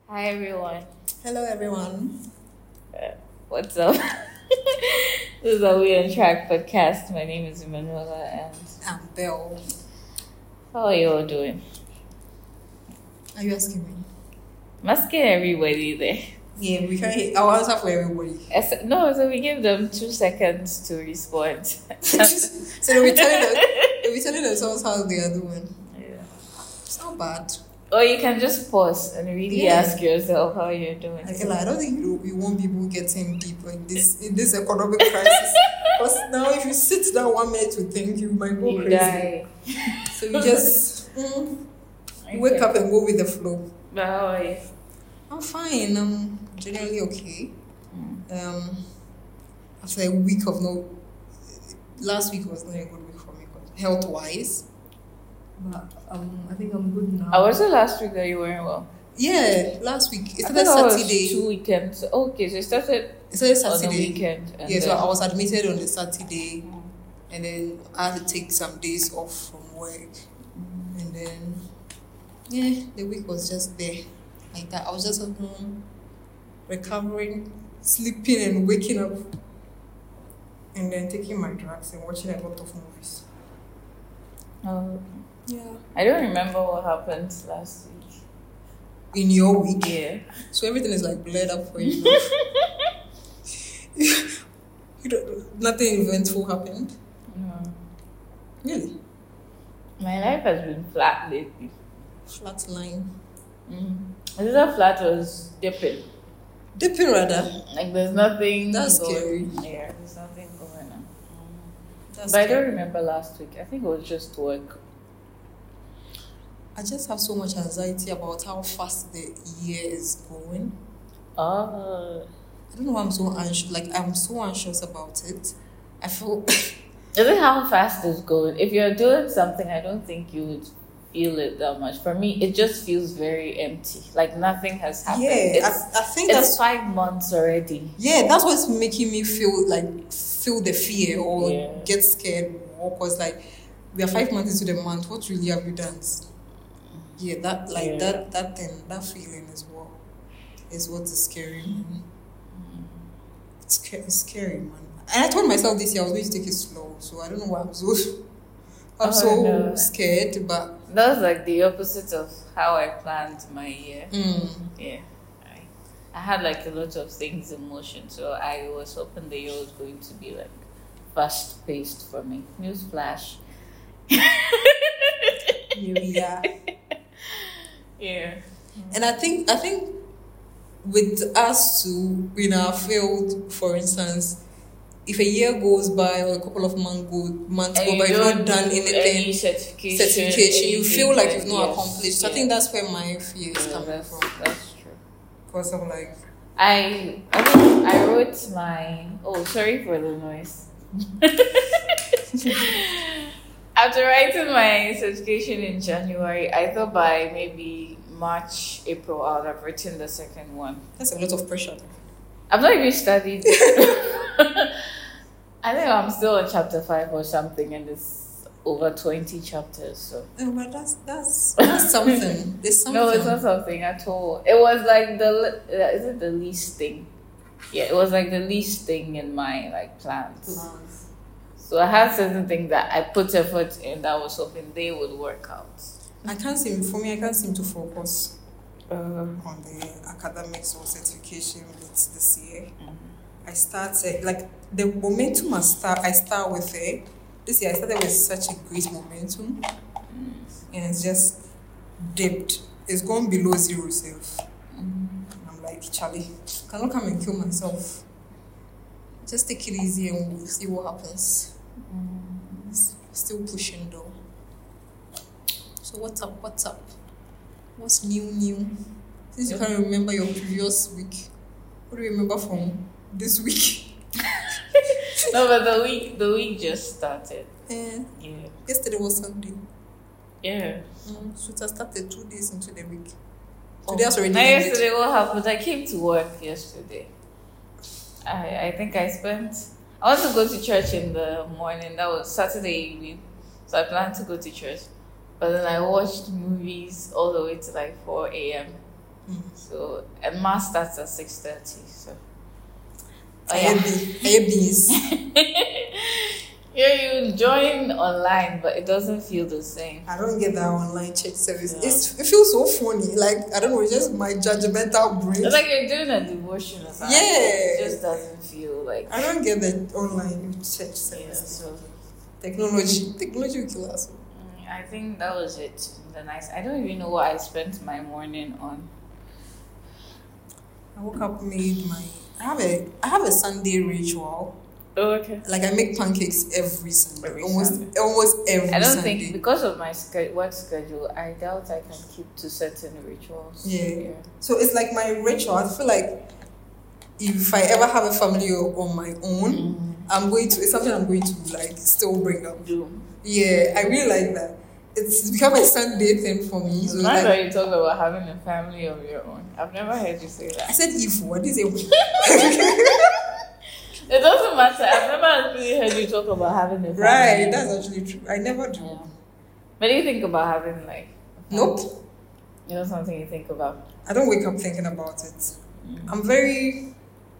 Hi everyone. Hello, everyone. Uh, what's up? This is a We on Track podcast. My name is Emanuela, and I'm Belle. how are you all doing? Are you asking me? I'm asking everybody there. Yeah, we can. I'll answer for everybody. No, so we give them 2 seconds to respond. So they'll be telling themselves how they are doing. Yeah. It's not bad. Or you can just pause and really Yeah. ask yourself how you're doing. I don't think you want people getting deeper in this economic crisis. Because now, if you sit down 1 minute to think, you might go You crazy. die. So you just wake up and go with the flow. But how are you? I'm fine. I'm generally okay. After a week of last week was not a good week for me, health wise. But I think I'm good now. I was it last week that you weren't well? Yeah, last week. It I started thought it was Saturday. 2 weekends. Okay, so it started It started on the Saturday. weekend. And Yeah, so then- I was admitted on the Saturday, and then I had to take some days off from work, and then the week was just there like that. I was just at home, recovering, sleeping, and waking up, and then taking my drugs and watching a lot of movies. Oh, Yeah. I don't remember what happened last week. In your week, Yeah. so everything is like blurred up for you. Now. Nothing eventful happened. No. Really, My life has been flat lately. flat line, It's not flat, it was dipping. dipping rather. Like there's nothing That's going scary. Yeah, there's nothing going on. That's But I don't scary. remember last week. I think it was just work. I just have so much anxiety about how fast the year is going. Oh. I don't know why I'm so anxious. Like, I'm so anxious about it. I feel. Is it how fast it's going? If you're doing something, I don't think you would feel it that much. For me, it just feels very empty. Like nothing has happened. Yeah, It's, I think it's that's. 5 months already. Yeah, that's what's making me feel the fear or Yeah. get scared more. Because, like, we are 5 months into the month. What really have you done? Yeah, Yeah. that thing, that feeling is what is scary, man. It's scary, man. And I told myself this year I was going to take it slow, so I don't know why I'm Oh, so no. scared, but That's like the opposite of how I planned my year. Yeah. I had like a lot of things in motion, so I was hoping the year was going to be like fast paced for me. Newsflash. here we are. Yeah. And I think with us too, in our field, for instance, if a year goes by or a couple of months go by, you've not done any anything, certification, you feel like you've not yes, accomplished. So I think that's where my fear is coming that's, from. that's true. Because I'm like, I think I wrote my sorry for the noise. After writing my certification in January, I thought by maybe March, April, I would have written the second one. that's a lot of pressure. I've not even studied. I think I'm still on chapter 5 or something, and it's over 20 chapters. So No, but that's something. There's something. no, it's not something at all. It was like is it the least thing? Yeah, it was like the least thing in my like plans. So I had certain things that I put effort in that I was hoping they would work out. I can't seem to focus on the academics or certification bits this year. I started like the momentum I start with it. This year I started with such a great momentum, and it's just dipped. It's gone below zero self. I'm like, Charlie, cannot come and kill myself. Just take it easy and we'll see what happens. Still pushing though. So what's up? What's new? Since you can't remember your previous week, what do you remember from this week? No, but the week just started. Yeah. Yeah. Yesterday was Sunday. Yeah. So it has started 2 days into the week. Oh, Today has already now ended. yesterday what happened? I came to work yesterday. I think I want to go to church in the morning. That was Saturday evening. So I planned to go to church. But then I watched movies all the way to like 4 a.m. So, and mass starts at 6:30. So, yeah, you join online, but it doesn't feel the same. I don't get that online church service. Yeah. It feels so funny. Like, I don't know, it's just my judgmental brain. It's like you're doing a devotion or something. Yeah. It just doesn't feel like... I don't get the online church service. Yeah, so technology will kill us. I think that was it. I don't even know what I spent my morning on. I woke up, I have a Sunday ritual. Oh, okay. Like, I make pancakes every Sunday. Almost every Sunday. I don't think, because of my work schedule, I doubt I can keep to certain rituals. Yeah. So it's like my ritual. I feel like if I ever have a family on my own, it's something I'm going to like still bring up. Yeah, I really like that. It's become a Sunday thing for me. So now that you talk about having a family of your own, I've never heard you say that. I said if, what is it? It doesn't matter. I've never actually heard you talk about having a family. Right, that's actually true. I never do. Yeah. But do you think about having like... Nope. It's not something you think about? I don't wake up thinking about it. I'm very...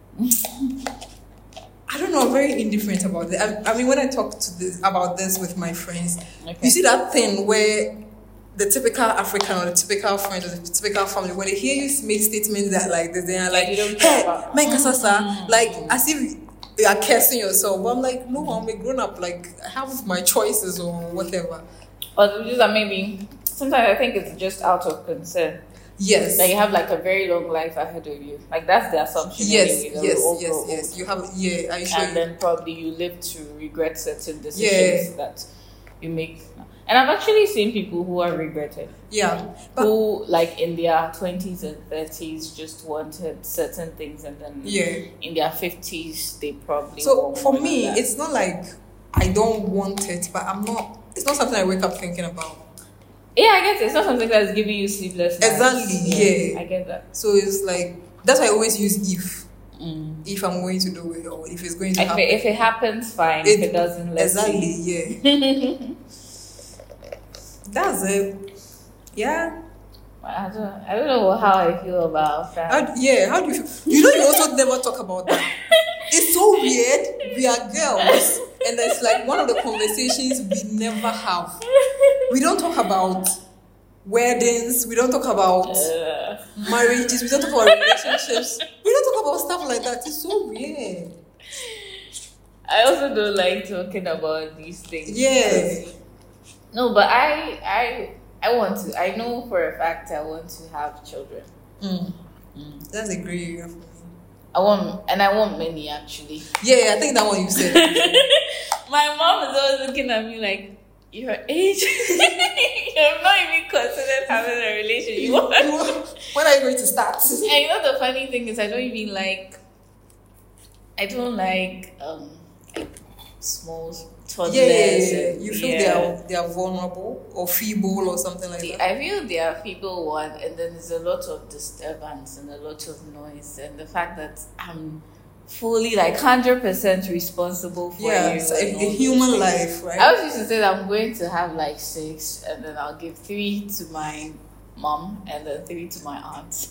I don't know, I'm very indifferent about it. I mean, when I talk about this with my friends, you see that thing where the typical African or the typical friend or the typical family, when they hear you make statements that like this, they are like, hey, my kasasa, like as if you are cursing yourself. But I'm like, no, I'm a grown up, like I have my choices or whatever. But just that maybe sometimes I think it's just out of concern. Yes. That you have like a very long life ahead of you. Like that's the assumption. Yes, anyway, yes. You have, yeah. Are you sure? And then probably you live to regret certain decisions that you make. And I've actually seen people who are regretted. Yeah. Who like in their 20s and 30s just wanted certain things, and then in their 50s they probably. So for me, it's not like I don't want it, but it's not something I wake up thinking about. Yeah, I guess it's not something that's giving you sleepless nights. Exactly, yeah. I get that. So it's like, that's why I always use if I'm going to do it or if it's going to happen. If it happens, fine. If it doesn't, let's see. Yeah. That's it. Yeah. I don't know how I feel about family. How do you feel? You also never talk about that. It's so weird. We are girls, and it's like one of the conversations we never have. We don't talk about weddings. We don't talk about marriages. We don't talk about relationships. We don't talk about stuff like that. It's so weird. I also don't like talking about these things. Yeah. No, but I want to. I know for a fact I want to have children. That's a great area for me. I want many actually. Yeah, I think that one you said. My mom is always looking at me like, your age, you have not even considered having a relationship. When are you going to start? And you know the funny thing is, I don't like small toddlers. Yeah. You feel they are vulnerable or feeble or something like that. I feel they are feeble one, and then there's a lot of disturbance and a lot of noise, and the fact that I'm fully 100% responsible for you. It's a human life, right? I always used to say that I'm going to have 6, and then I'll give 3 to my mom and then 3 to my aunt.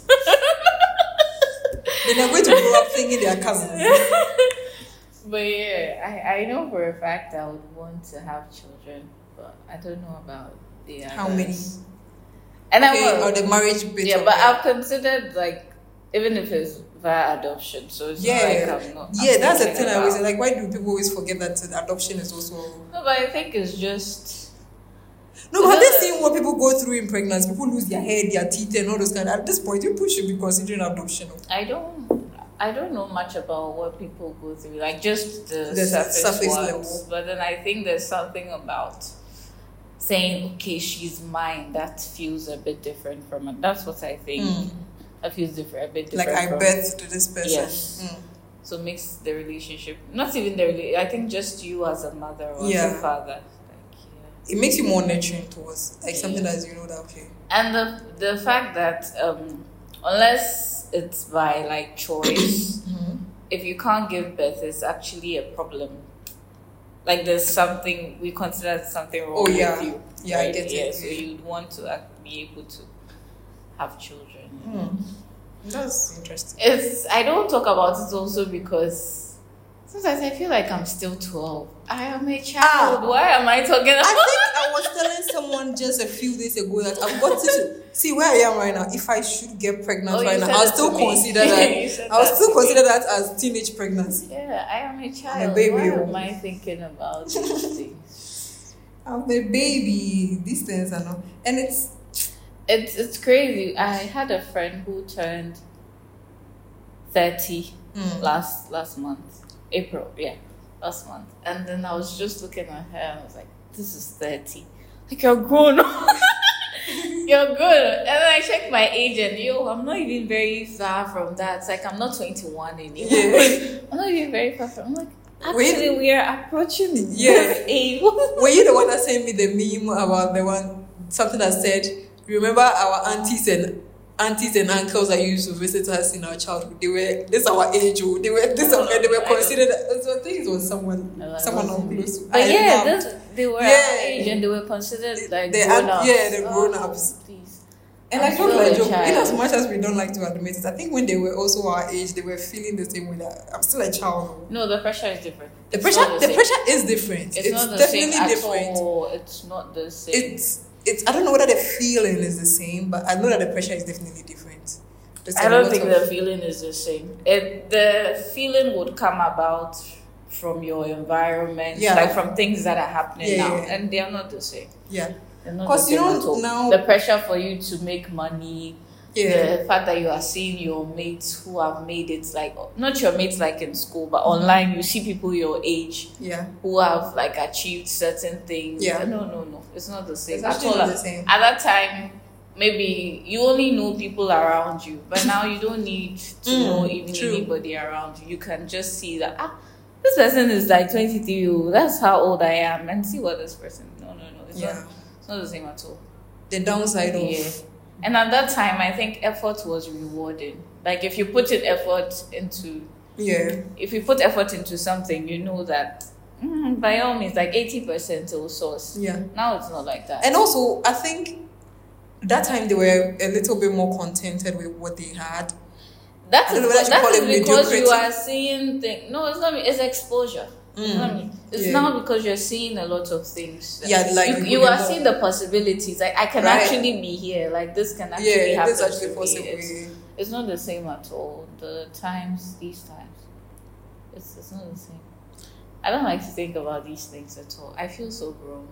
Then they're going to grow up thinking they're cousins. But yeah, I know for a fact I would want to have children, but I don't know about the others. How many? And or the marriage bit. Yeah, but I've considered even if it's via adoption, so it's not I'm not. That's the thing I always say. Why do people always forget that adoption is also? No, but I think it's just. No, but have they seen what people go through in pregnancy? People lose their hair, their teeth, and all those kind. At this point, people should be considering adoption. I don't know much about what people go through, just the surface level. But then I think there's something about saying, okay, she's mine, that feels a bit different from it. That's what I think. That feels a bit different. I birthed this person. Yes. So it makes the relationship, not even the relationship, I think just you as a mother or as a father. It makes you more nurturing towards, something that you know that, okay. And the fact that, unless it's by choice, if you can't give birth, it's actually a problem. There's something we consider something wrong with you. Yeah, right? I get it. So you'd want to be able to have children. That's interesting. I don't talk about it also because sometimes I feel like I'm still 12. I am a child. Why am I talking about? I think I was telling someone just a few days ago that I've got to see where I am right now. If I should get pregnant right now, I'll still consider that. I'll still consider that as teenage pregnancy. Yeah, I am a child. I'm a baby. Why am I thinking about these things? I'm a baby. These things are not, and it's crazy. I had a friend who turned 30 last month. April, last month. And then I was just looking at her and I was like, this is 30. Like, you're grown. You're good. And then I checked my age and I'm not even very far from that. It's like I'm not 21 anymore. Yeah. I'm not even very far from. I'm like, actually, we are approaching this age. Were you the one that sent me the meme about something that said, remember our aunties and uncles that used to visit us in our childhood? They were this our age. They were considered. So I think it was someone close. But they were our age and they were considered like grown-ups. The grown-ups. And I felt like in as much as we don't like to admit it, I think when they were also our age, they were feeling the same way that I'm still a child. No, the pressure is different. The pressure is different. It's not the definitely same different. At all. It's not the same. I don't know whether the feeling is the same, but I know that the pressure is definitely different. I don't think the feeling is the same. The feeling would come about from your environment, like from things that are happening now, and they are not the same. Yeah. Because now the pressure for you to make money, the fact that you are seeing your mates who have made it, like not your mates like in school, but online you see people your age who have like achieved certain things. No, it's not the same at all. Not the same. At that time, maybe you only know people around you, but now you don't need to know even anybody around you. You can just see that this person is like 23. That's how old I am, and see what this person. No, it's not the same at all. The downside of. And at that time, I think effort was rewarding. Like if you put effort into something, you know that by all means, like 80% will source. Yeah. Now it's not like that. And also, I think that time they were a little bit more contented with what they had. That is because you are seeing things. No, it's not. It's exposure. It's now because you're seeing a lot of things. Like you are seeing the possibilities. Like I can actually be here. Like this can actually happen. This actually possible. It's not the same at all. These times, it's not the same. I don't like to think about these things at all. I feel so grown.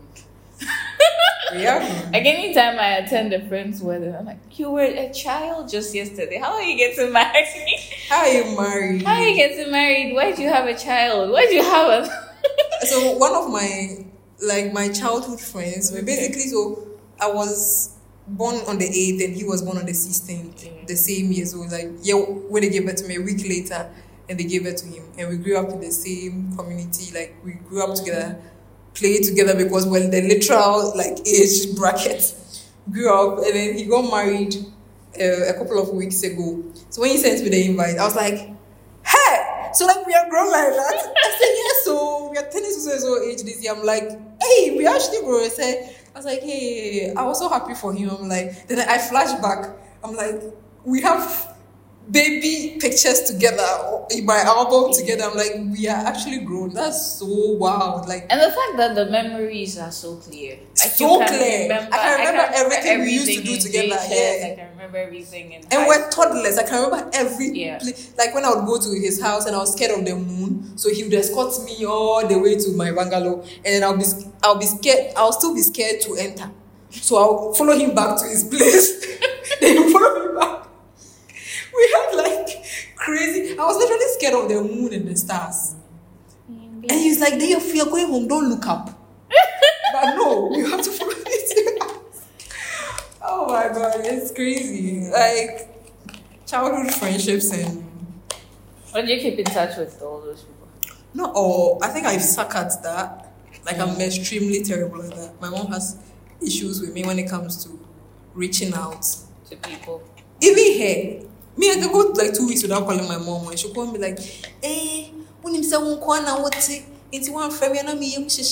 Like anytime I attend a friend's wedding, I'm like, you were a child just yesterday. How are you getting married? How are you married? How are you getting married? Why do you have a child? Why do you have a... So one of my childhood friends, so I was born on the 8th and he was born on the 16th, the same year. So when they gave birth to me, a week later, and they gave birth to him. And we grew up in the same community. Like we grew up together, played together because the literal age bracket. Grew up and then he got married a couple of weeks ago. So when he sent me the invite, I was like, hey, so we are grown like that? I said, yeah, so we are 10 years old age this year. I'm like, hey, we actually grown. I was like, hey, I was so happy for him. I'm like, then I flash back. I'm like, we have baby pictures together in my album together. I'm like, we are actually grown. That's so wild. And the fact that the memories are so clear. So clear. I can remember everything we used to do together. I can remember everything. And we're toddlers. I can remember like when I would go to his house and I was scared of the moon, so he would escort me all the way to my bungalow, and then I'll be scared. I'll still be scared to enter, so I'll follow him back to his place. Then he'll follow me back. We had crazy. I was literally scared of the moon and the stars. And he's like, if you're going home, don't look up. But no, you have to follow this. Oh my God, it's crazy. Childhood friendships and... How do you keep in touch with all those people? Not all. I think I suck at that. I'm extremely terrible at that. My mom has issues with me when it comes to reaching out. To people. Even her. Me, I can go 2 weeks without calling my mom, and she'll call me like, hey, when you say one corner, what's it? It's one family, and I'm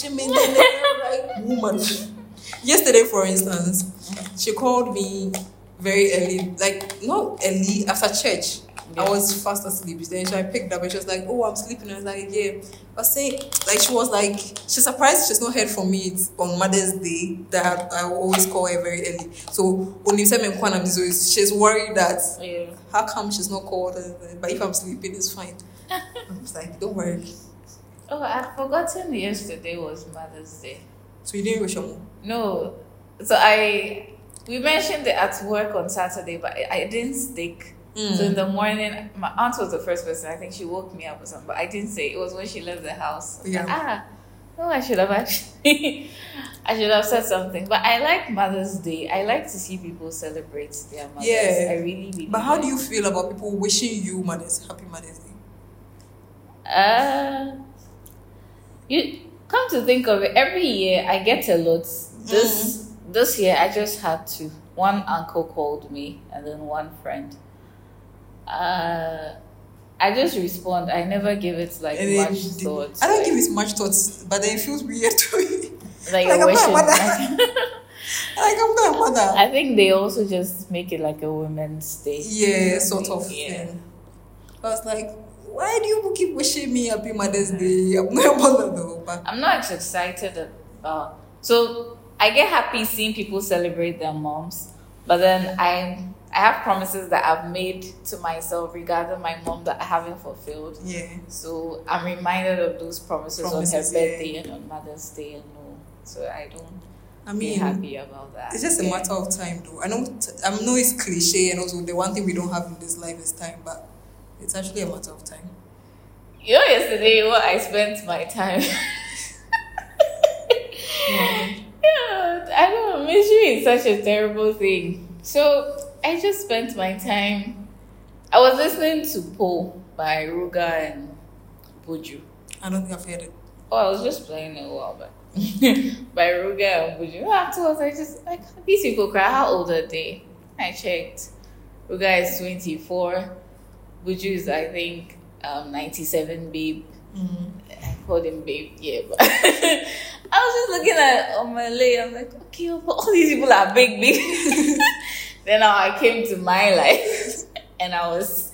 like, woman. Yesterday, for instance, she called me very early, like not early, after church. Yeah. I was fast asleep. Then I picked up and she was like, "Oh, I'm sleeping." I was like, "Yeah." I was saying, like, she was like, she's surprised she's not heard from me on Mother's Day that I will always call her very early. So when you say she's worried that how come she's not called, but if I'm sleeping, it's fine. I was like, "Don't worry." Oh, I'd forgotten yesterday was Mother's Day. So you didn't wish her more? No. So we mentioned it at work on Saturday, but I didn't stick. So in the morning, my aunt was the first person. I think she woke me up or something, but I didn't say. It was when she left the house. Like, no, I should have actually. I should have said something. But I like Mother's Day. I like to see people celebrate their mothers. Yeah. I really, really. But how do you feel about people wishing you Happy Mother's Day? You come to think of it, every year I get a lot. This year I just had two. One uncle called me, and then one friend. I just respond. I never give it much thought. I don't give it much thoughts, but then it feels weird to me. Like I'm not a mother. I'm not a mother. I think they also just make it like a women's day. Yeah, sort of thing. I was like, why do you keep wishing me Happy Mother's Day? I'm not a mother though. But I'm not as excited about. So I get happy seeing people celebrate their moms, but then I have promises that I've made to myself regarding my mom that I haven't fulfilled. Yeah. So I'm reminded of those promises on her birthday and on Mother's Day and all. So I'm happy about that. It's just a matter of time though. I know it's cliche, and also the one thing we don't have in this life is time, but it's actually a matter of time. You know, yesterday what I spent my time. Yeah, I know, misery is such a terrible thing. So I just spent my time. I was listening to Po by Ruga and Buju. I don't think I've heard it. Oh, I was just playing it a while back. By Ruga and Buju. Afterwards, I just like, these people cry. How old are they? I checked. Ruga is 24. Buju is, I think, 97, babe. I called him babe, yeah, but I was just looking at Omale. I'm like, okay, but all these people are big. Then I came to my life, and I was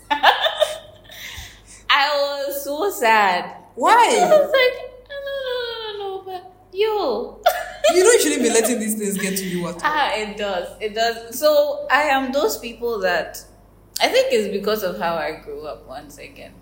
so sad. Why? I was like, no, but yo. You don't usually be letting these things get to you at all. It does. So I am those people that I think it's because of how I grew up once again.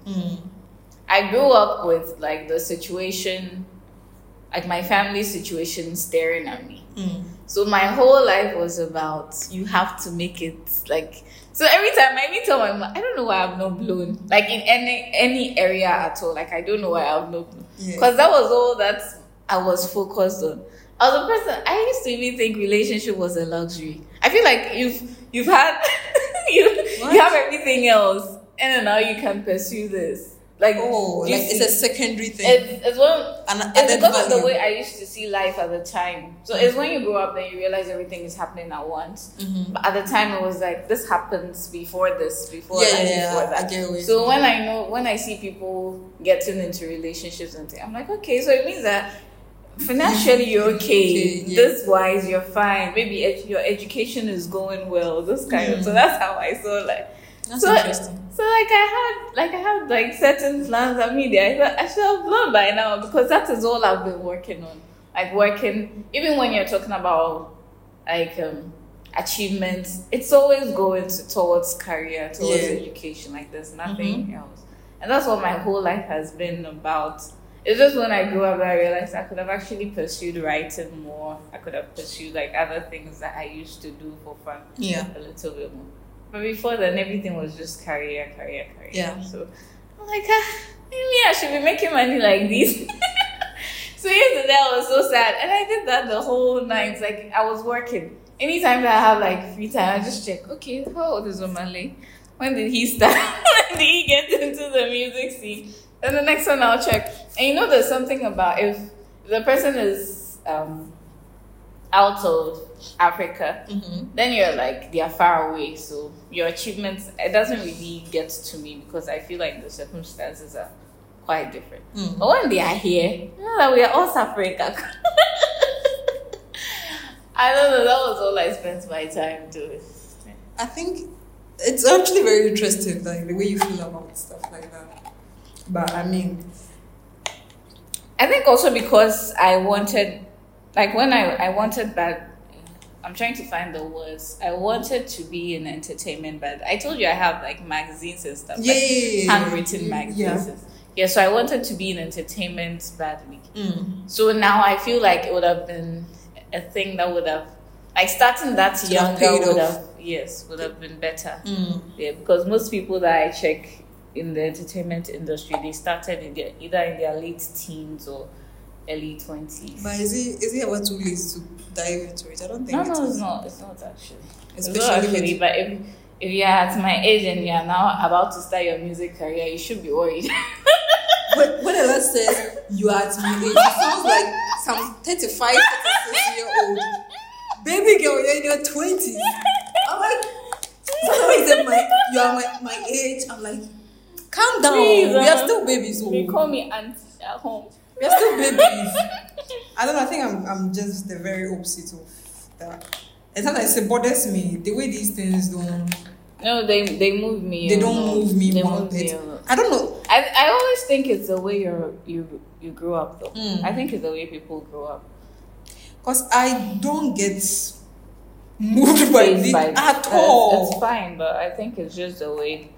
I grew up with like the situation, like my family situation staring at me. So my whole life was about, you have to make it like, so every time I even tell my mom, I don't know why I've not blown. Like in any area at all. Like I don't know why I've not blown. Because that was all that I was focused on. I was a person, I used to even think relationship was a luxury. I feel like you've had, you have everything else, and then now you can pursue this. Like, it's a secondary thing. It's because of the way I used to see life at the time. So it's when you grow up then you realize everything is happening at once. But at the time it was like, this happens before this, before that. I get it. So when I see people getting into relationships and things, I'm like, okay, so it means that financially you're okay. This wise you're fine. Maybe your education is going well. This kind of. So that's how I saw like. That's interesting. So I had certain plans. I mean, I thought I should have blown by now because that is all I've been working on. Like working, even when you're talking about like achievements, it's always going towards career, towards education. Like there's nothing else, and that's what my whole life has been about. It's just when I grew up that I realized I could have actually pursued writing more. I could have pursued like other things that I used to do for fun. A little bit more. But before then, everything was just career. Yeah. So I'm like, maybe I should be making money like this. So yesterday I was so sad, and I did that the whole night. Like I was working. Anytime that I have like free time, I just check. Okay, how old is Omale? When did he start? When did he get into the music scene? And the next one I'll check. And there's something about if the person is out of Africa, then you're like, they are far away. So your achievements, it doesn't really get to me because I feel like the circumstances are quite different. But when they are here, that we are all suffering. I don't know, that was all I spent my time doing. I think it's actually very interesting, like the way you feel about stuff like that. But I mean, I think also because I wanted, like when I wanted back, I'm trying to find the words. I wanted to be in entertainment, but I told you I have like magazines and stuff, handwritten magazines. Yeah, so I wanted to be in entertainment badly. So now I feel like it would have been a thing that would have, like starting that younger would have been better. Yeah, because most people that I check in the entertainment industry, they started either in their late teens or early 20s. But is it ever too late to dive into it? I don't think no, it's not actually. Especially, but if you're at my age and you're now about to start your music career, you should be worried. But when Ella says you are at my age, it sounds like some 35, 36-year-old baby girl, you're in your 20s. I'm like, somebody said you are my age. I'm like, calm down. Please, we are still babies. They call me auntie at home. We are still babies. I don't know. I think I'm just the very opposite of that. And sometimes it bothers me the way these things don't. No, they move me. They don't move me. They move me. I don't know. I always think it's the way you grew up though. I think it's the way people grow up. Because I don't get moved by this at all. It's fine, but I think it's just the way.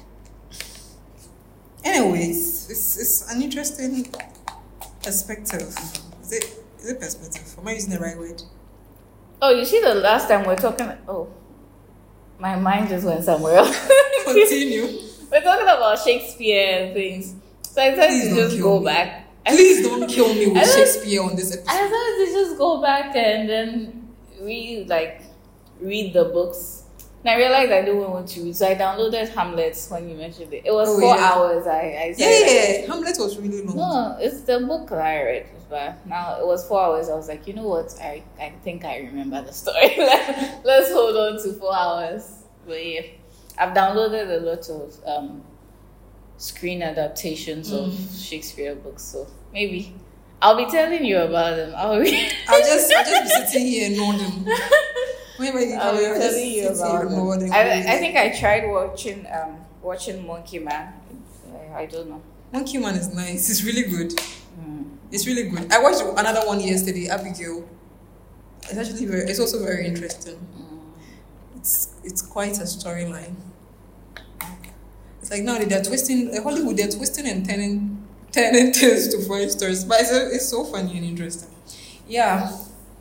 Anyways, it's an interesting perspective. Is it perspective? Am I using the right word? Oh, you see the last time we were talking. Oh, my mind just went somewhere else. Continue. We're talking about Shakespeare and things. So I decided to just go back. Please don't kill me with Shakespeare on this episode. I decided to just go back and then read the books. And I realized I didn't want to read, so I downloaded Hamlet when you mentioned it. It was 4 hours. I said, Hamlet was really long. No, it's the book that I read. But now it was 4 hours. I was like, you know what? I think I remember the story. Let's hold on to 4 hours. But yeah, I've downloaded a lot of screen adaptations of Shakespeare books, so maybe I'll be telling you about them. I'll just be sitting here and nodding. I'll be telling you about them. I think I tried watching Monkey Man. I don't know. Monkey Man is nice. It's really good. It's really good. I watched another one yesterday, Abigail. It's also very interesting. It's quite a storyline. It's like now they're twisting Hollywood. They're twisting and turning things to funny stories, but it's so funny and interesting. Yeah.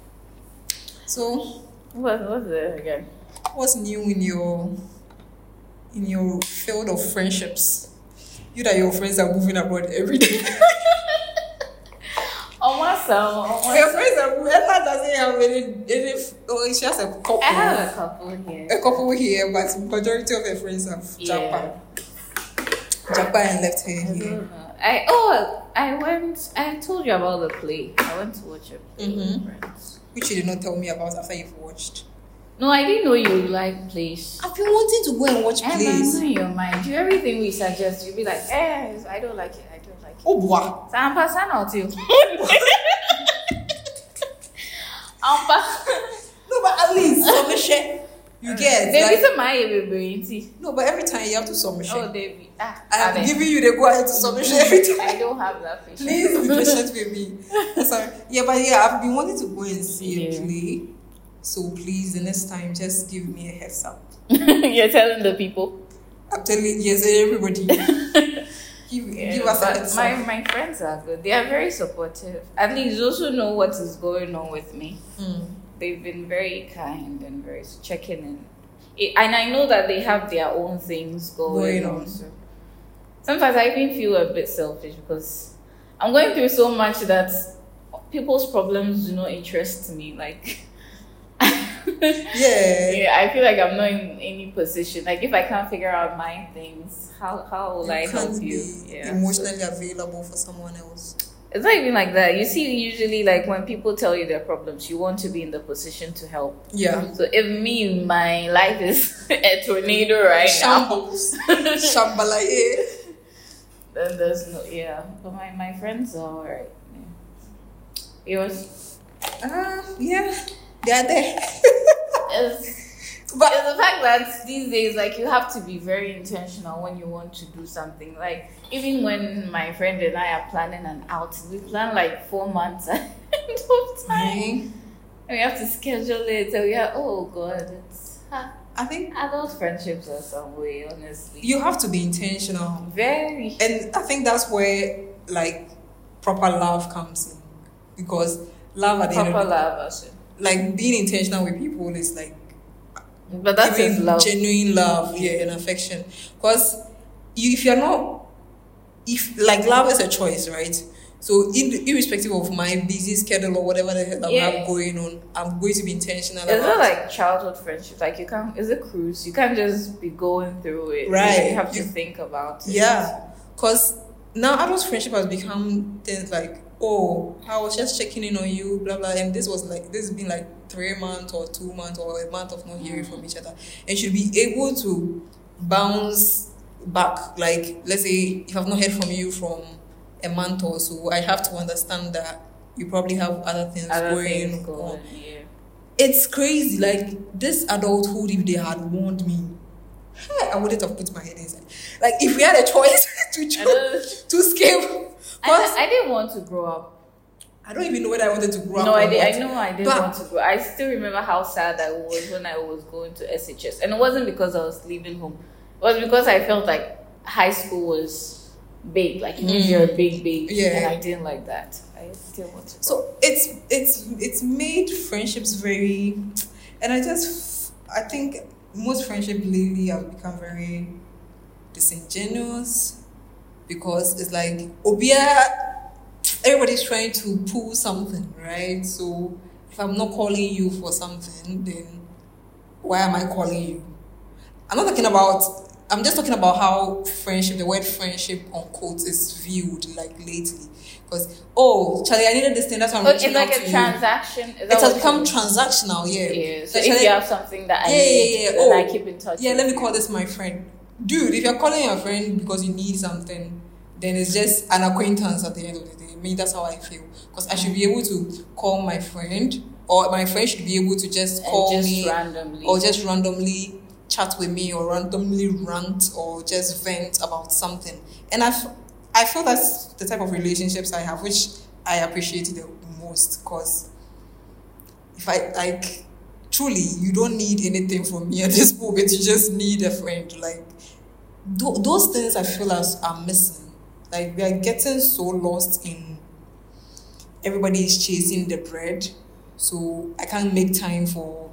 So what's it again? What's new in your field of friendships? You that your friends are moving abroad every day. Your friends are moving. Ella doesn't have any. Oh, she has a couple. I have a couple here. A couple here, but majority of her friends have Japan. Japan left her here. I told you about the play. I went to watch a play with friends. Which you did not tell me about after you've watched. No, I didn't know you like plays. I've been wanting to go and watch plays. I know your mind. Do everything we suggest. You'll be like, I don't like it. Oh, boy. So I'm passing out to you. No, but at least submission. You get No, but every time you have to submission. Oh, David. I'm giving you the go ahead to submission every time. I don't have that patience. Please be patient with me. Sorry. Yeah, but I've been wanting to go and see a play. So please, the next time, just give me a heads up. You're telling the people? I'm telling everybody. Give us a heads up. My friends are good. They are very supportive. At least also know what is going on with me. They've been very kind and very checking in. And I know that they have their own things going on. So sometimes I even feel a bit selfish because I'm going through so much that people's problems do not interest me. Like, yeah, I feel like I'm not in any position. Like, if I can't figure out my things, how will I help you? Emotionally available for someone else. It's not even like that. You see, usually, like, when people tell you their problems, you want to be in the position to help. Yeah. So if my life is a tornado right Shambles. Shambalaye. Then there's no, But my friends are alright. Yeah. Yours? Yeah. They are there. But it's the fact that these days, like, you have to be very intentional when you want to do something. Like, even when my friend and I are planning an outing, we plan like 4 months ahead of time. And we have to schedule it. So oh God, it's. I think adult friendships are some way, honestly. You have to be intentional. Very. And I think that's where, like, proper love comes in. Because love at the end of the day, love, also. Like, being intentional with people is like, but that's love. Genuine love, and affection. Because if you're not, love is a choice, right? So, irrespective of my busy schedule or whatever the hell that we have going on, I'm going to be intentional. Is it like childhood friendship? Like, you can't, it's a cruise. You can't just be going through it. Right. You have to think about it. Yeah. Because now adult friendship has become things like, oh, I was just checking in on you, blah, blah. And this has been like 3 months or 2 months or a month of not hearing from each other. And should be able to bounce back. Like, let's say, if I've not heard from you from a month or so, I have to understand that you probably have other things going on. Yeah. It's crazy. Like, this adulthood, if they had warned me, I wouldn't have put my head inside. Like, if we had a choice to choose to skip. I didn't want to grow up. I don't even know whether I wanted to grow up. No, I didn't want to grow up. I still remember how sad I was when I was going to SHS. And it wasn't because I was leaving home. It was because I felt like high school was big, like you're a big baby, and I didn't like that. I still want to. So it's made friendships very, and I think most friendships lately have become very disingenuous, because it's like everybody's trying to pull something, right? So if I'm not calling you for something, then why am I calling you? I'm just talking about how friendship, the word friendship on quotes, is viewed like lately. Because, Charlie, I needed this thing, that's why I'm reaching out to you. It's like a transaction. It has become transactional, Yeah. So Charlie, if you have something that I need, then I keep in touch. Yeah, let me call this my friend. Dude, if you're calling your friend because you need something, then it's just an acquaintance at the end of the day. I mean, that's how I feel. Because I should be able to call my friend, or my friend should be able to just call me randomly. Or just randomly chat with me, or randomly rant, or just vent about something. And I feel that's the type of relationships I have, which I appreciate the most. Because if I truly, you don't need anything from me at this moment. You just need a friend. Like, those things I feel are missing. Like, we are getting so lost in everybody is chasing the bread. So I can't make time for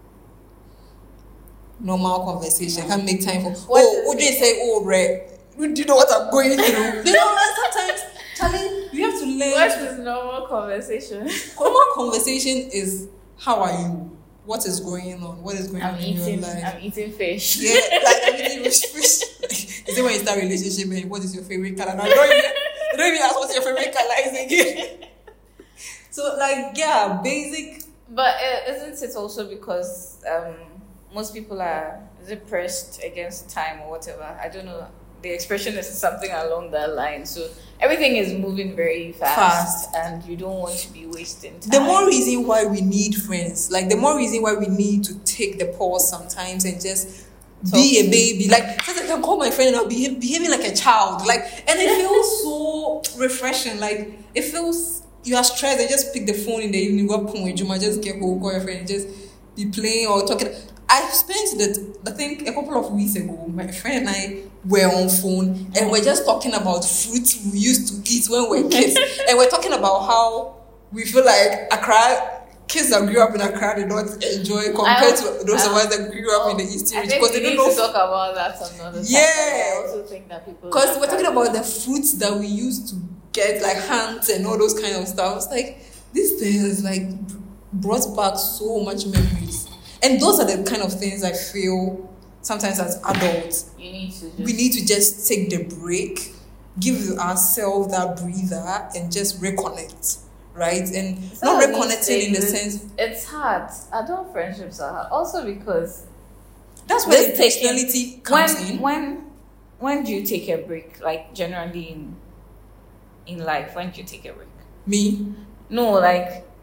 normal conversation. I can't make time for what do you say? Bread. Do you know what I'm going through? Sometimes, Charlie, you have to learn. What is normal conversation? Normal conversation is, how are you? What is going on? What is going on in your life? I'm eating fish. Yeah, like I'm eating fish. Is it when you start a relationship and what is your favorite color? Now, don't even ask what's your favorite color is again. So, basic. But isn't it also because most people are pressed against time or whatever? I don't know. The expression is something along that line. So everything is moving very fast, and you don't want to be wasting time. The more reason why we need friends, like the more reason why we need to take the pause sometimes and just be a baby. Like, because I can call my friend and I'll be behaving like a child. Like, and it feels so refreshing. Like, it feels you are stressed. I just pick the phone in the evening, go point, you might just get home, call your friend, and just be playing or talking. I spent I think a couple of weeks ago, my friend and I were on phone and we're just talking about fruits we used to eat when we were kids. And we're talking about how we feel like kids that grew up in Accra did not enjoy compared to those of us that grew up in the East Region, because they don't know. To talk about that another time. I also think that people, because we're talking about the fruits that we used to get, like hands and all those kind of stuff. It's like, this thing is like brought back so much memories. And those are the kind of things I feel sometimes as adults we need to just take the break, give ourselves that breather, and just reconnect, right? And not reconnecting in the sense it's hard. Adult friendships are hard, also because that's where the personality comes in. When do you take a break? Like, generally in life, when do you take a break? Me? No, like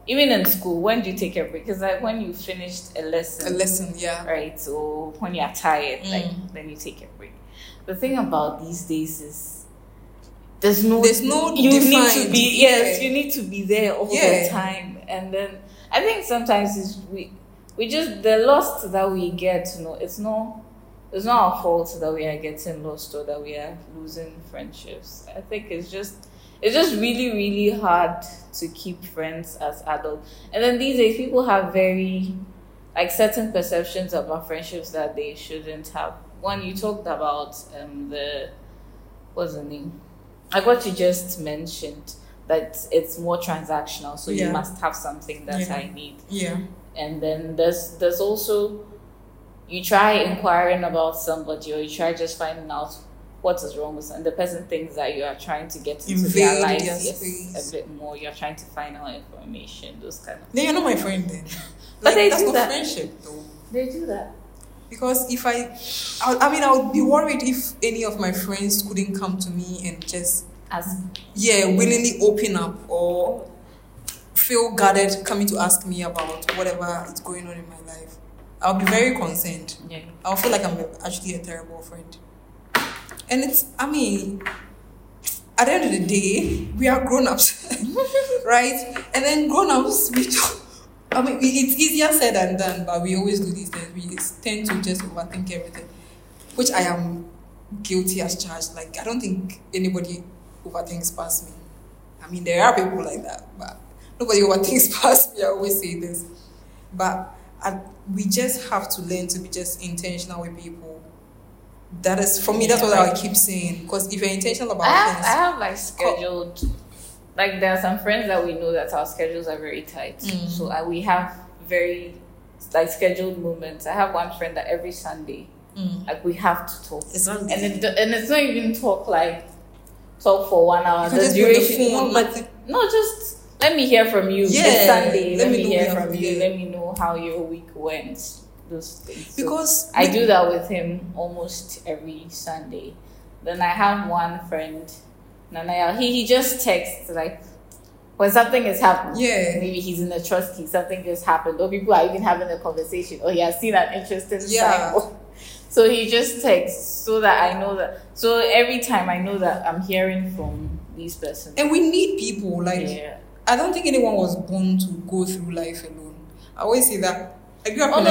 even in school, when do you take a break? Because like when you finished a lesson, yeah, right? So when you're tired, like then you take a break. The thing about these days is there's no you need to be you need to be there all the time, and then I think sometimes it's we just the lost that we get, it's not our fault that we are getting lost or that we are losing friendships. I think it's just really, really hard to keep friends as adults. And then these days, people have very, like, certain perceptions about friendships that they shouldn't have. One, you talked about what's the name? Like what you just mentioned, that it's more transactional, so you must have something that I need. Yeah. And then there's also, you try inquiring about somebody, or you try just finding out what is wrong with them. And the person thinks that you are trying to get into their lives a bit more. You're trying to find out information, those kind of things. Then you're not my friend then. But they that's do not that. Friendship though. They do that. Because if I would be worried if any of my friends couldn't come to me and just willingly open up or feel guarded coming to ask me about whatever is going on in my life. I'll be very concerned. Yeah. I'll feel like I'm actually a terrible friend. And at the end of the day, we are grown-ups, right? And then grown-ups, it's easier said than done, but we always do these things. We tend to just overthink everything, which I am guilty as charged. Like, I don't think anybody overthinks past me. I mean, there are people like that, but nobody overthinks past me. I always say this. But we just have to learn to be just intentional with people. That is, for me, that's what I keep saying. Because if you're intentional about things... I have like scheduled... Like there are some friends that we know that our schedules are very tight. So we have very like scheduled moments. I have one friend that every Sunday, like we have to talk. Exactly. And it's not even talk for 1 hour. The duration, just let me hear from you. Yeah, this Sunday, let me hear from you. Let me know how your week went. Those things. Because I do that with him almost every Sunday. Then I have one friend, Nanaya. He just texts like when something is happening. Yeah. Maybe he's in a trust key, something just happened, or people are even having a conversation, or he has seen an interesting cycle. So he just texts so that I know that. So every time I know that I'm hearing from these persons. And we need people. I don't think anyone was born to go through life alone. I always say that. I grew up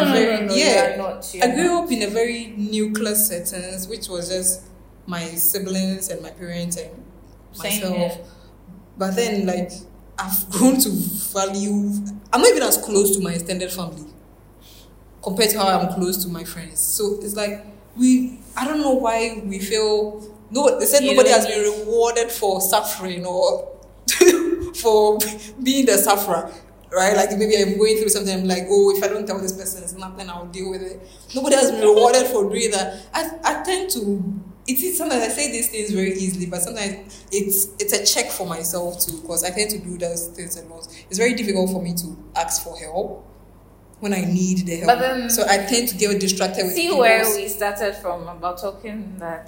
I grew up in a very nuclear setting, which was just my siblings and my parents and myself. But then, I've grown to value. I'm not even as close to my extended family compared to how I'm close to my friends. So it's like I don't know why we feel. No, they said nobody has been rewarded for suffering or for being the sufferer. Right? Like maybe I'm going through something, I'm like, if I don't tell this person it's nothing, I'll deal with it. Nobody has been rewarded for doing that. I tend to, sometimes I say these things very easily, but sometimes it's a check for myself too, because I tend to do those things a lot. It's very difficult for me to ask for help when I need the help. But then, so I tend to get distracted with See where we started from, about talking that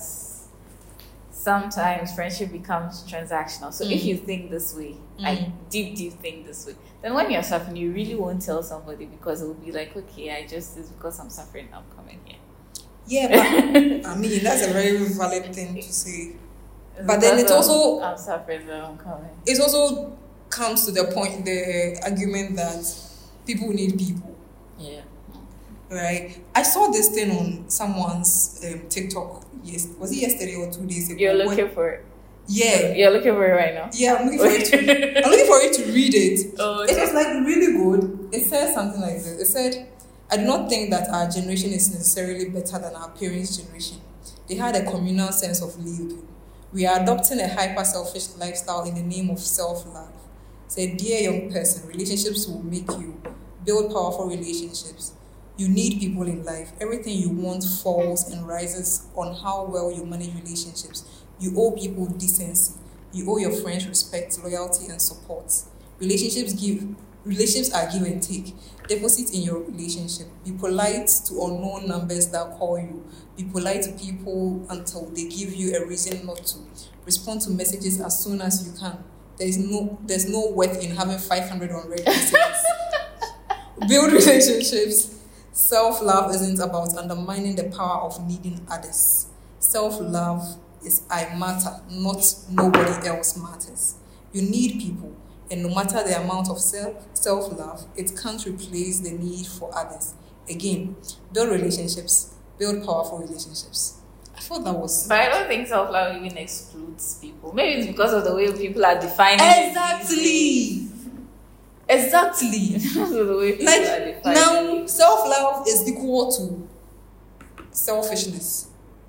sometimes friendship becomes transactional. So if you think this way, deep think this way, then when you're suffering, you really won't tell somebody because it will be like, okay, it's because I'm suffering, I'm coming here. Yeah, but I mean, that's a very valid thing to say. But then it's also... I'm suffering, I'm coming. It also comes to the argument that people need people. Yeah. Right? I saw this thing on someone's TikTok. Was it yesterday or 2 days ago? You're looking for it. Yeah. You're looking for it right now? Yeah, I'm looking for it to read it. Oh, okay. It was really good. It said something like this. It said, I do not think that our generation is necessarily better than our parents' generation. They had a communal sense of living. We are adopting a hyper-selfish lifestyle in the name of self-love. Say, dear young person, relationships will make you build powerful relationships. You need people in life. Everything you want falls and rises on how well you manage relationships. You owe people decency. You owe your friends respect, loyalty, and support. Relationships are give and take. Deposit in your relationship. Be polite to unknown numbers that call you. Be polite to people until they give you a reason not to. Respond to messages as soon as you can. there's no worth in having 500 unread messages. Build relationships. Self-love isn't about undermining the power of needing others. Self-love is I matter, not nobody else matters. You need people, and no matter the amount of self-love, it can't replace the need for others. Again, build relationships, build powerful relationships. I thought that was... But I don't think self-love even excludes people. Maybe it's because of the way people are defining Exactly. Because of the way people are defining now, self-love is equal to selfishness.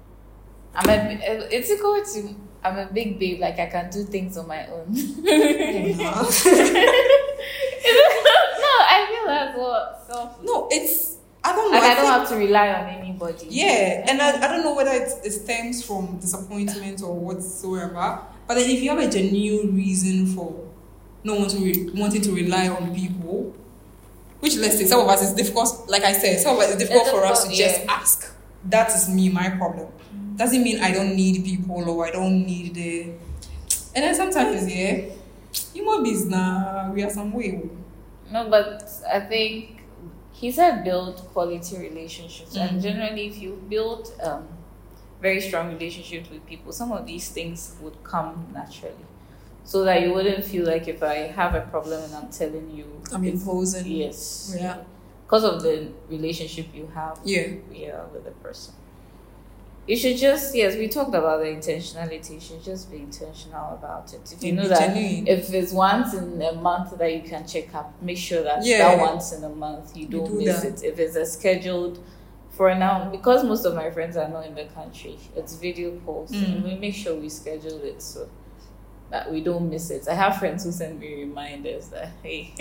It's equal to I'm a big babe, like I can do things on my own. No, I feel that's what self. No, it's I don't know. Like I don't have to rely on anybody. Yeah, and I don't know whether it stems from disappointment or whatsoever. But then if you have a genuine reason for no one wanting to rely on people, which let's say some of us is difficult. Like I said, some of us it's difficult for us to just ask. That is me, my problem. Doesn't mean I don't need people or I don't need the. And then sometimes, human beings now we are some way. No, but I think he said build quality relationships, and generally, if you build very strong relationships with people, some of these things would come naturally, so that you wouldn't feel like if I have a problem and I'm telling you, I'm imposing. Yes. Yeah. Because of the relationship you have. With the person. You should just, we talked about the intentionality. You should just be intentional about it. If you know that if it's once in a month that you can check up, make sure that that once in a month you don't miss it. If it's a scheduled for now, because most of my friends are not in the country, it's video calls. And we make sure we schedule it so that we don't miss it. I have friends who send me reminders that, hey,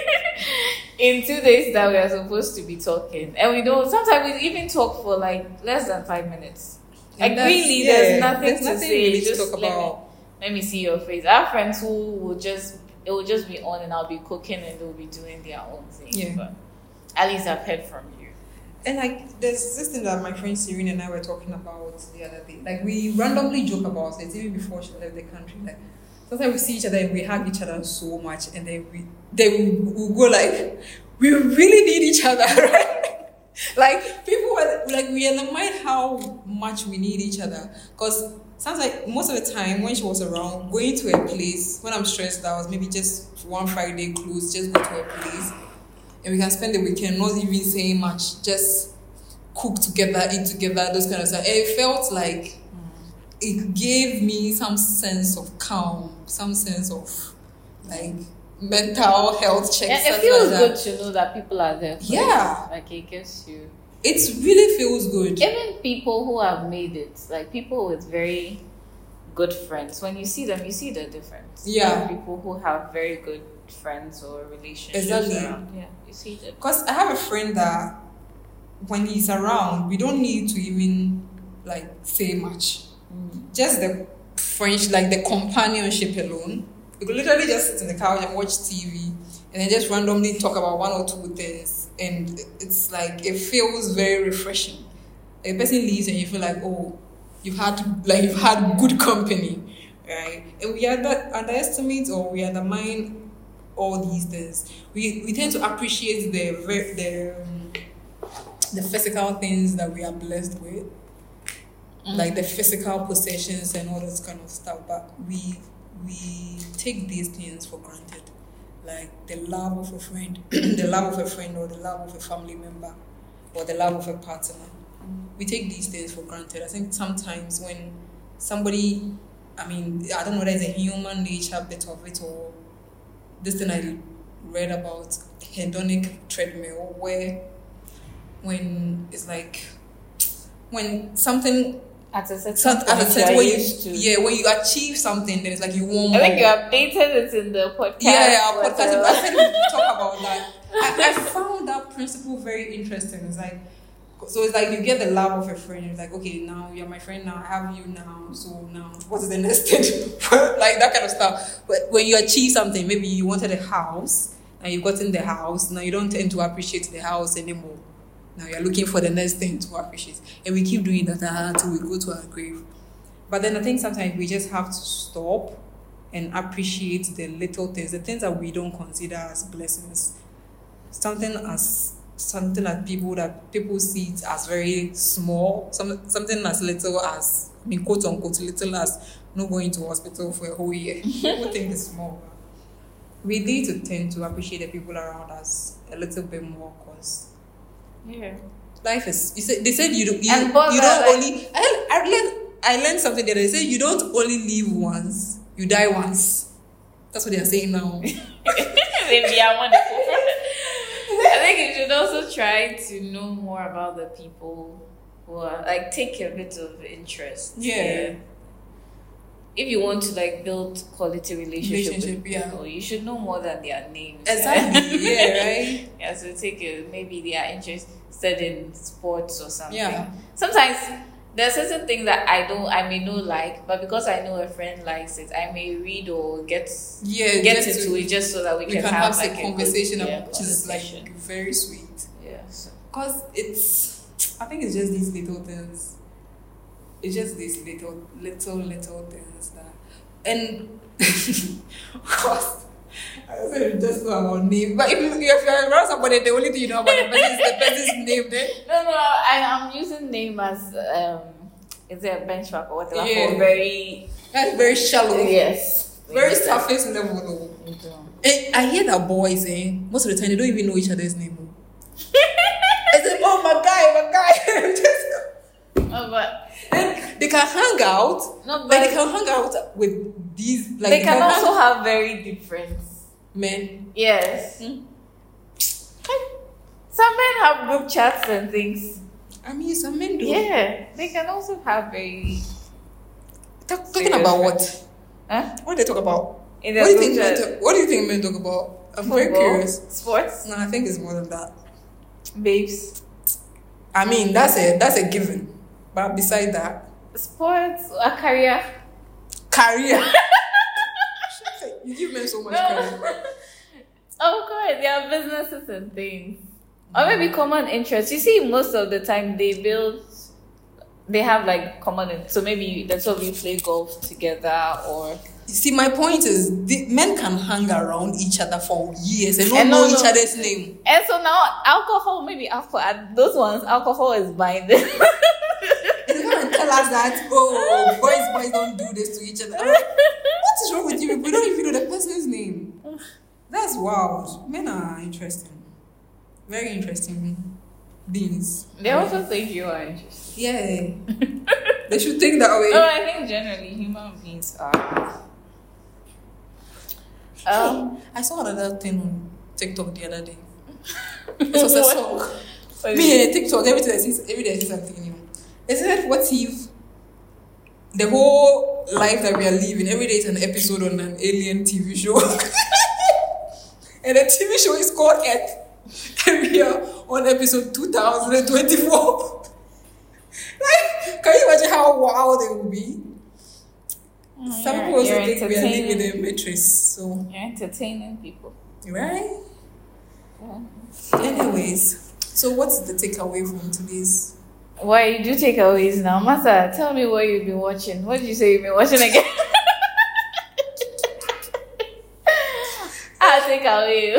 in 2 days that we are supposed to be talking. And we don't, sometimes we even talk for like less than 5 minutes. Like really, there's nothing to say. Really just talk about. Let me see your face. I have friends who will it will just be on and I'll be cooking and they'll be doing their own thing. Yeah. But at least I've heard from you. And like, there's this thing that my friend Serene and I were talking about the other day. Like, we randomly joke about it even before she left the country. Like, sometimes we see each other and we hug each other so much, and then we go like, we really need each other, right? Like, people were like, we undermine how much we need each other. Because sounds like most of the time when she was around, going to a place when I'm stressed out, maybe just one Friday close, just go to a place. And we can spend the weekend not even saying much, just cook together, eat together, those kind of stuff. And it felt like it gave me some sense of calm, some sense of like mental health checks. Yeah, it feels good to know that people are there. Like it gives you. It really feels good. Even people who have made it, like people with very good friends, when you see them, you see the difference. Yeah. People who have very good friends or relationships. Exactly. Around. Yeah, you see them. Because I have a friend that when he's around, we don't need to even like say much. Just the friendship, like the companionship alone. We could literally just sit in the couch and watch TV and then just randomly talk about one or two things. And it's like, it feels very refreshing. A person leaves and you feel like, oh, you've had good company, right? And we underestimate or we undermine all these things. We tend to appreciate the physical things that we are blessed with, like the physical possessions and all this kind of stuff. But we take these things for granted, like the love of a friend, the love of a friend, or the love of a family member, or the love of a partner. We take these things for granted. I think sometimes when somebody, I don't know whether it's a human nature bit of it or this thing I read about hedonic treadmill, where when it's like when something at a certain point when you achieve something, then it's like you want more. I think you updated it in the podcast. Our podcast. I said we talk about that. I found that principle very interesting. It's like, so it's like you get the love of a friend. It's like, okay, now you're my friend. Now I have you now. So now, what is the next step? Like that kind of stuff. But when you achieve something, maybe you wanted a house and you've gotten the house. Now you don't tend to appreciate the house anymore. Now you're looking for the next thing to appreciate. And we keep doing that until we go to our grave. But then I think sometimes we just have to stop and appreciate the little things, the things that we don't consider as blessings. Something that people see it as very small, something as little as, I mean, quote unquote, little as not going to hospital for a whole year. People think it's small. We need to tend to appreciate the people around us a little bit more, because life is. They said you don't only. I learned something there. They say you don't only live once, you die once. That's what they are saying now. Maybe I want I think you should also try to know more about the people who are like, take a bit of interest. Yeah. If you want to like build quality relationship with people, you should know more than their names. Exactly. Yeah, right. Yeah, so maybe they are interested in sports or something. Yeah. Sometimes there are certain things that I may not like, but because I know a friend likes it, I may read or get into it just so that we can have like a conversation, which is like very sweet. Yeah. Because I think it's just these little things. It's just these little things that, and of course, I don't just know about name. But if you're around somebody, the only thing you know about the person is the person's name. Then I'm using name as is it a benchmark or whatever? Yeah. That's very shallow. Yes. Very surface level. And I hear that boys, most of the time they don't even know each other's name. I said, oh my guy. But they can hang out. No, but they can hang out with these. Like they can also have very different men. Yes. Some men have group chats and things. I mean, some men do. Yeah, they can also have very. Talking about what? Huh? What do they talk about? What do you think men talk about? I'm Football, very curious. Sports? No, I think it's more than that. Babes. I mean, that's a given. But beside that, sports, a career. You give men so much credit. Of course, they are businesses and things. Or maybe common interests. You see, most of the time they have like common, so maybe that's why we play golf together or. You see, my point is, men can hang around each other for years and not know each other's name. And so now, alcohol those ones, alcohol is binding. And you can't tell us that, boys don't do this to each other. Like, what is wrong with you? We don't even know the person's name. That's wild. Men are interesting. Very interesting beings. They also think you are interesting. Yeah. They should think that way. No, I think generally human beings are. I saw another thing on TikTok the other day. It was a song. Me and TikTok, every day I see something new. It said, what if the whole life that we are living, every day is an episode on an alien TV show. And the TV show is called Earth. And we are on episode 2024. Like, can you imagine how wild it would be? Some people also think we are living in a matrix. So you're entertaining people. Right? Yeah. Anyways, so what's the takeaway from today's? Why you do takeaways now? Masa, tell me what you've been watching. What did you say you've been watching again? I'll take away.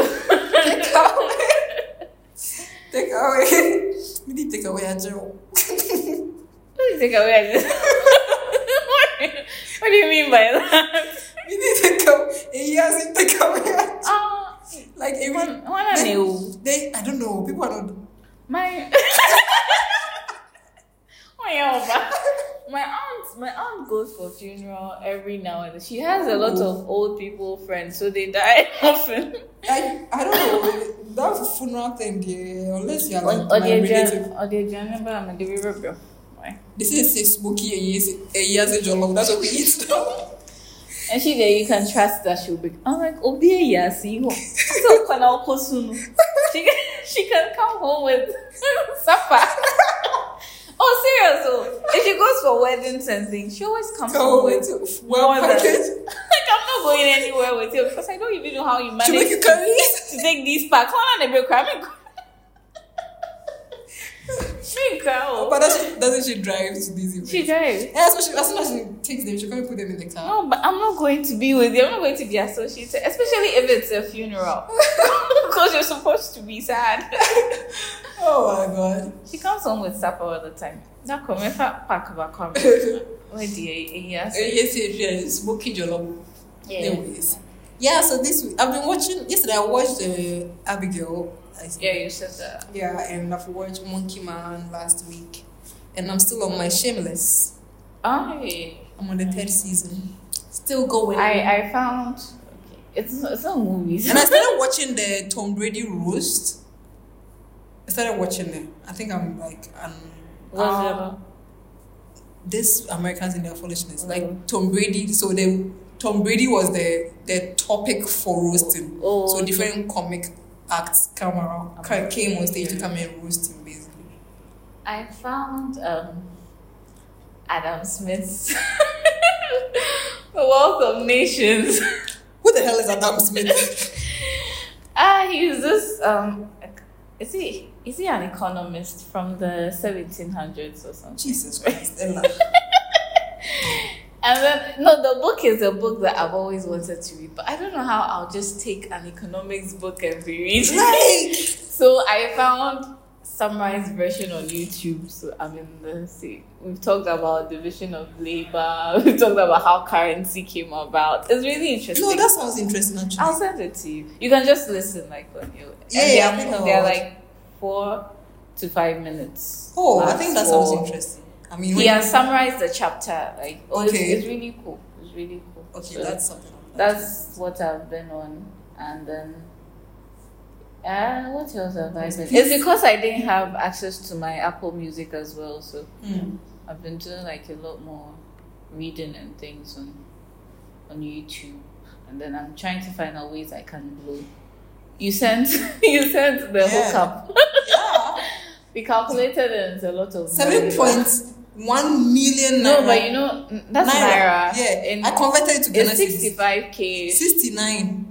Take away. We need to take away a joke. What do you take away? What do you mean by that? We need to go. Yes, take away. Like even they I don't know. People are not. My aunt goes for funeral every now and then. She has a lot of old people friends, so they die often. I don't know. That funeral thing, unless you're like my relative. This is smoky a years ago. That's what we eat now. And you can trust that she'll be. I'm like, she can come home with supper. Oh, serious? So if she goes for weddings and things, she always comes home with more than. Like, I'm not going anywhere with you because I don't even know how you manage to take these packs. Hold on a break. But doesn't she drive to these events? She drives. Yeah, so as soon as she takes them, she can't put them in the car. No, but I'm not going to be with you. I'm not going to be associated, especially if it's a funeral. Because you're supposed to be sad. Oh my God. She comes home with supper all the time. That come if I pack back home. Where do you? Yes, smoky jollof. Yeah. Anyways. Yeah, so this week I've been watching. Yesterday I watched Abigail. Yeah, you said that. Yeah, and I've watched Monkey Man last week, and I'm still on my Shameless. Aye. I'm on the 3rd season. Still going. I found okay. It's not movies. And I started watching the Tom Brady roast. I started watching it. I think I'm like this Americans in their foolishness. Like Tom Brady. So Tom Brady was the topic for roasting. So different comic acts came on stage to come and roast him basically. I found Adam Smith's The Wealth of Nations. Who the hell is Adam Smith? He's this is he an economist from the 1700s or something? Jesus Christ, Ella. And then, no, the book is a book that I've always wanted to read, but I don't know how I'll just take an economics book and be reading. Like, so I found summarized version on YouTube. So I'm in the we've talked about division of labor. We've talked about how currency came about. It's really interesting. No, that sounds interesting actually. I'll send it to you. You can just listen like on you. Yeah, they're like 4 to 5 minutes. Oh, I think that sounds interesting. I mean, he has summarized the chapter. Like, okay. It's really cool. It's really cool. Okay, so that's something. That's what I've been on, and then what else have I been? It's because I didn't have access to my Apple Music as well, so I've been doing like a lot more reading and things on YouTube, and then I'm trying to find out ways I can blow. You sent the hookup. Yeah. We calculated it. It's a lot of 7.1 million. No, but you know that's naira. Yeah, I converted it to Ghana. It's 65k. 69.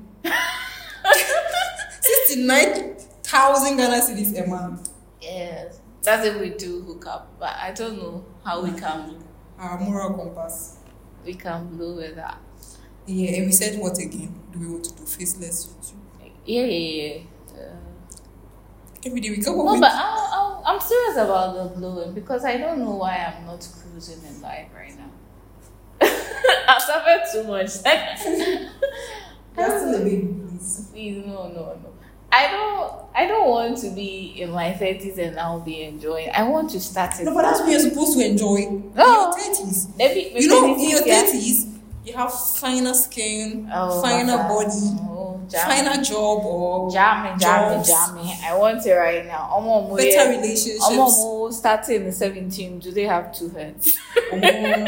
69,000 Ghana cedis a month. Yes, that's if we do hookup, but I don't know how we can. Our moral compass. We can blow with that. Yeah, and we said what again? Do we want to do faceless YouTube? Yeah. Every day we come up No, with... but I'm serious about the blowing because I don't know why I'm not cruising in life right now. I've suffered too much. You're still a baby, please. Please, no. I don't want to be in my 30s and I'll be enjoying. I want to start it. No, but that's what you're supposed to enjoy. No. In your 30s. Maybe in your 30s, you have finer skin, finer body, finer job or jamming. I want it right now. Better relationships. Starting in 17, do they have 2 heads? And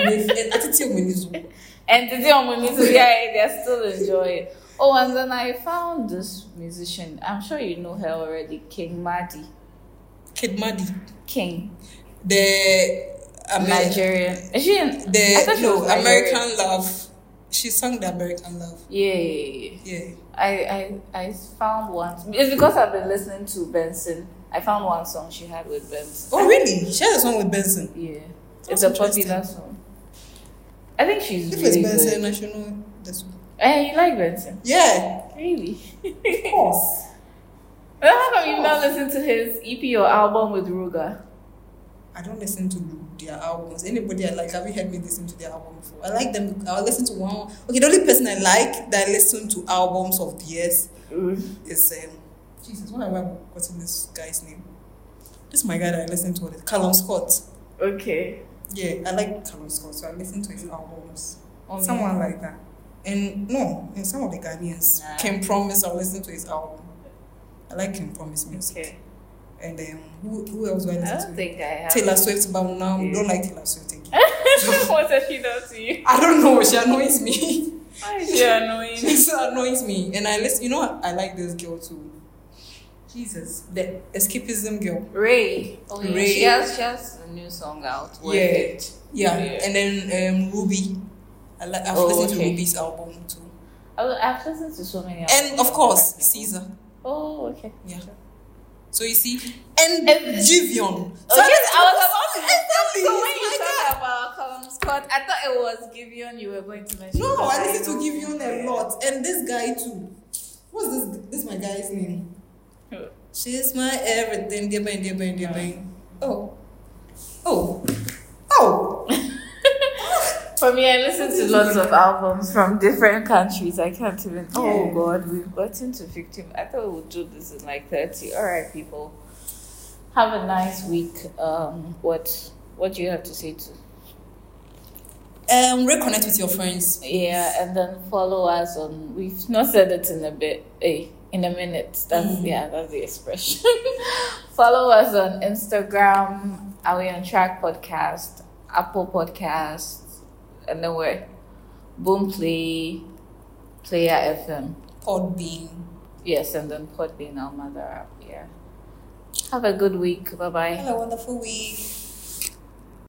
they're still enjoying it. Oh, and then I found this musician. I'm sure you know her already, King Madi. Kid Madi. King. The Nigerian. Is she American Love. She sang the American Love. Yeah. I found one. It's because I've been listening to Benson. I found one song she had with Benson. Oh, really? She had a song with Benson? Yeah. It's a popular song. I think she's if really it's Benson, good. I should know this one. You like Benson? Yeah. Really? Of course. Well, how come you've not listened to his EP or album with Ruga? I don't listen to their albums. Anybody I like, have you heard me listen to their album before? I like them. I'll listen to one. Okay, the only person I like that I listen to albums of theirs is Jesus. What have I forgotten this guy's name? This is my guy that I listen to. Callum Scott. Okay. Yeah, I like Callum Scott, so I listen to his albums. Okay. Someone like that. And some of the Ghanaians. Ken Promise, I'll listen to his album. I like Ken Promise music. Okay. And who else do I listen to? I don't think I have. Taylor Swift, but now I don't like Taylor Swift again. What has she done to you? I don't know. She annoys me. Why is she annoying? She so annoys me. And I listen. You know, I like this girl too. Jesus, the escapism girl. Ray. Oh, yeah. Ray. She has a new song out. Yeah. And then Ruby. I've listened to Ruby's album too. I've listened to so many albums. And of course, Caesar. Oh, okay. Yeah. So you see, and Giveon. So yes, I was about to exactly. So when you talk about Callum Scott, I thought it was Giveon you were going to mention. No, I listen to Giveon a lot, and this guy too. What's this? This is my guy's name. She's my everything. Oh. For me, I listen to lots of albums from different countries. I can't even. Yeah. Oh God, we've gotten to 15. I thought we would do this in like 30. All right, people. Have a nice week. What do you have to say to? Reconnect with your friends. Yeah, and then follow us on. We've not said it in a bit. In a minute. That's the expression. Follow us on Instagram. Are We On Track Podcast, Apple Podcasts, and then we're Boomplay, Player FM, Podbean. Yes, and then Podbean, our mother app. Yeah. Have a good week. Bye bye. Have a wonderful week.